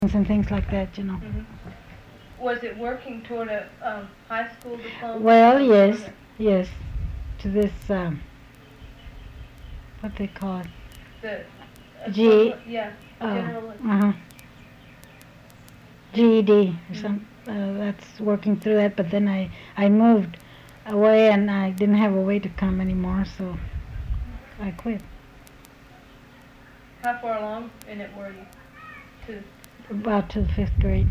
and things like that, you know. Was it working toward a high school diploma? Well, yes, yes, to this, what they call it, The G, yeah, general. GED or something. That's working through that, but then I moved away and I didn't have a way to come anymore, so I quit. How far along in it were you? About to the 5th grade.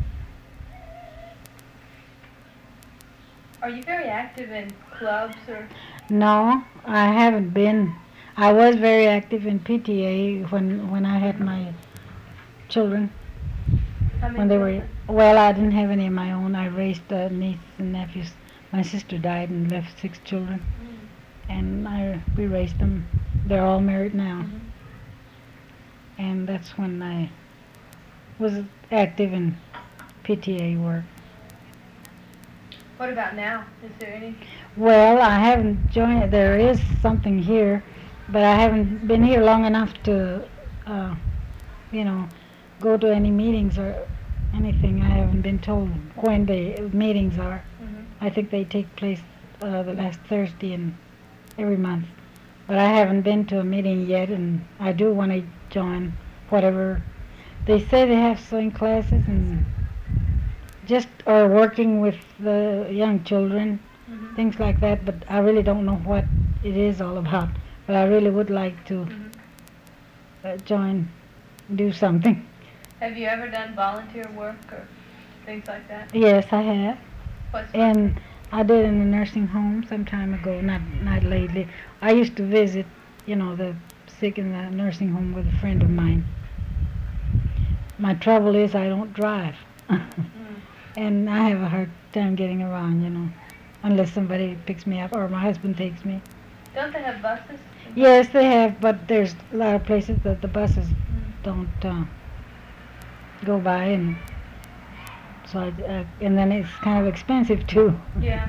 Are you very active in clubs or? No, I haven't been. I was very active in PTA when I had my children. How many When they were, children? well, I didn't have any of my own. I raised nieces and nephews. My sister died and left 6 children, and we raised them. They're all married now, and that's when I was active in PTA work. What about now? Is there any? Well, I haven't joined. There is something here, but I haven't been here long enough to, you know, go to any meetings or anything. I haven't been told when the meetings are. I think they take place the last Thursday in every month. But I haven't been to a meeting yet, and I do want to join whatever. They say they have sewing classes and just or working with the young children, things like that, but I really don't know what it is all about. But I really would like to join, do something. Have you ever done volunteer work or things like that? Yes, I have. What's And I did in a nursing home some time ago, not lately. I used to visit, the sick in the nursing home with a friend of mine. My trouble is I don't drive. And I have a hard time getting around, unless somebody picks me up or my husband takes me. Don't they have buses? Yes, they have, but there's a lot of places that the buses don't go by, and so and then it's kind of expensive too. Yeah.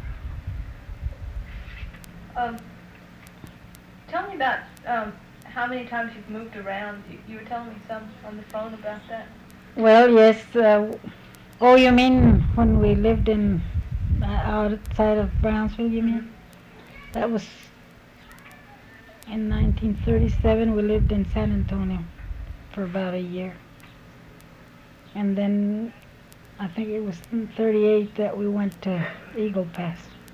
Tell me about how many times you've moved around. You were telling me some on the phone about that. Well, yes. Oh, you mean when we lived in outside of Brownsville? You mean? That was in 1937. We lived in San Antonio for about a year, and then I think it was in '38 that we went to Eagle Pass.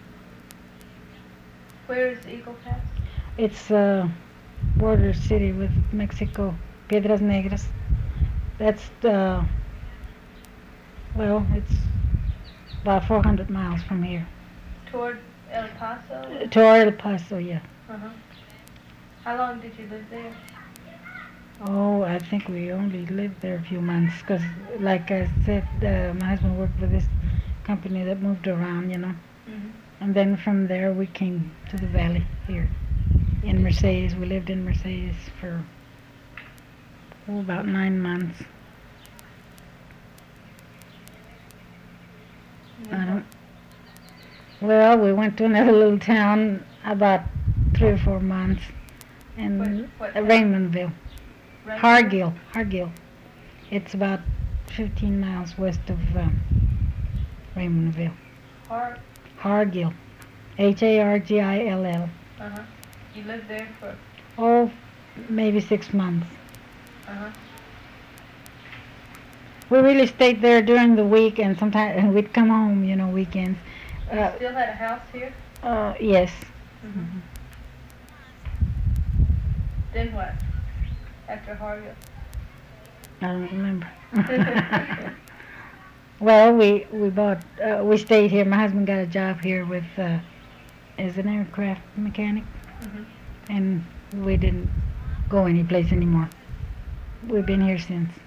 Where is Eagle Pass? It's a border city with Mexico, Piedras Negras. That's it's about 400 miles from here. Toward El Paso? Toward El Paso, yeah. How long did you live there? Oh, I think we only lived there a few months because, like I said, my husband worked for this company that moved around, And then from there we came to the valley here in Mercedes. We lived in Mercedes for about 9 months. Well, we went to another little town about 3 or 4 months in Raymondville. Hargill. It's about 15 miles west of Raymondville. Hargill. Hargill. You lived there for? Oh, maybe 6 months. We really stayed there during the week, and sometimes we'd come home, weekends. You still had a house here? Yes. Then what? After Hargill? I don't remember. Well, we stayed here. My husband got a job here with as an aircraft mechanic, and we didn't go anyplace anymore. We've been here since.